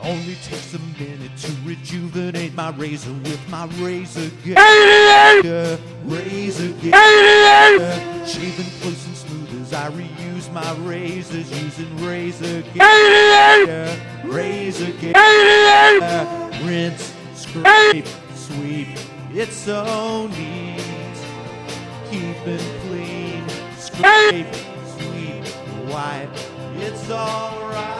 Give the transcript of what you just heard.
Only takes a minute to rejuvenate my razor with my razor gear. Razor gear. Shaving close and smooth as I reuse my razors using razor gear. Razor gear. Rinse, scrape, sweep. It's so neat. Keeping clean. Scrape, sweep, wipe. It's all right.